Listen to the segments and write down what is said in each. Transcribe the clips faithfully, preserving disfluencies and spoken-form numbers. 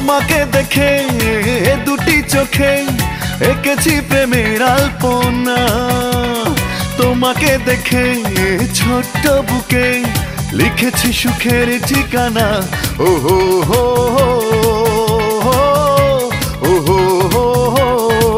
তোমাকে দেখে দুটি চোখে এঁকেছি প্রেমের আলপনা। তোমাকে দেখে ছোট্ট বুকে লিখেছি সুখের ঠিকানা। ও হো হো ও হো হো,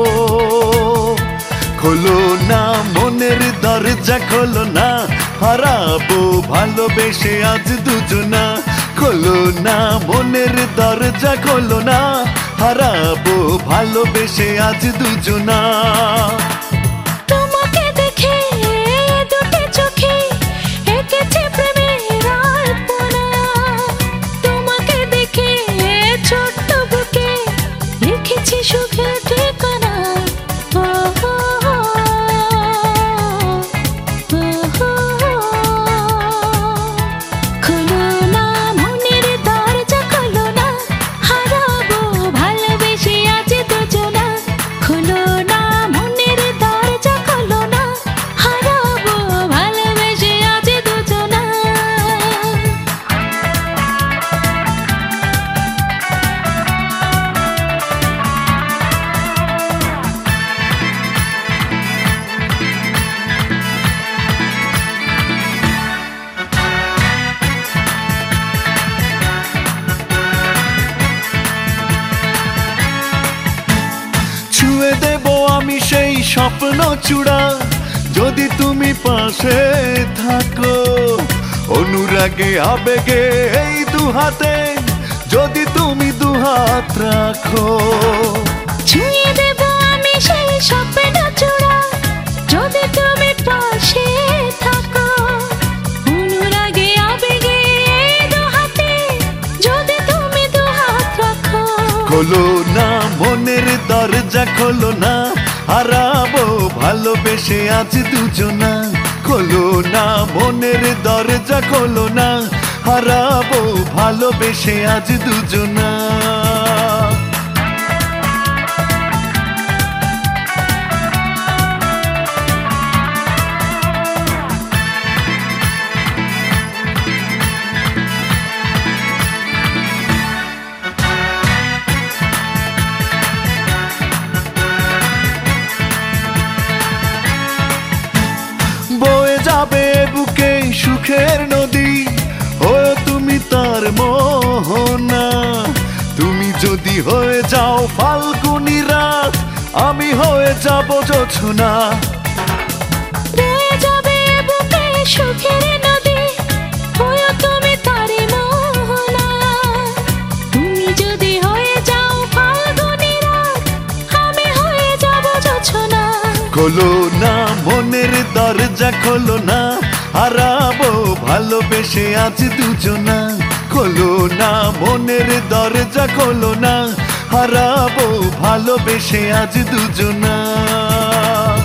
খোলো না মনের দরজা খোলো না, হারাবো ভালোবেসে আজ দুজনা। খোলো না মনের দরজা খোলো না, হারাবো ভালোবেসে আজ দুজনা। তোমাকে দেখে দুটি চোখে এঁকেছি প্রেমের আলপনা। তোমাকে দেখে ছোট্ট বুকে লিখেছি সুখের ঠিকানা। ও হো হো, ও হো হো, খোলো না মনের দরজা খোলো না, হারাবো ভালোবেসে আজ দুজনা। খোলো না মনের দরজা খোলো না, হারাবো ভালোবেসে আজ দুজনা। ছুঁয়ে দেব আমি সেই স্বপ্ন চূড়া, যদি তুমি পাশে থাকো। অনুরাগে আবেগে এই দুহাতে, যদি তুমি দুহাত রাখো। ছুঁয়ে দেব আমি সেই স্বপ্ন চূড়া, যদি তুমি পাশে থাকো। অনুরাগে আবেগে এই দুহাতে, যদি তুমি দুহাত রাখো। খোলো না মনের দরজা খোলো না, হারাবো ভালোবেসে আজ দুজনা। খোলো না মনের দরজা খোলো না, হারাবো ভালোবেসে আজ দুজনা। বয়ে যাবে বুকে সুখের নদী, ও তুমি তার মোহনা। তুমি যদি হয়ে যাও ফাল্গুনি রাত, আমি হয়ে যাব জোছনা। বয়ে যাবে বুকে সুখের নদী, হয়ো তুমি তারি মোহনা। তুমি যদি হয়ে যাও ফাল্গুনি রাত, আমি হয়ে যাব জোছনা। খোলো না মনের দরজা খোলো না, হারাবো ভালোবেসে আজ দুজনা। খোলো না মনের দরজা খোলো না, হারাবো ভালোবেসে আজ দুজনা।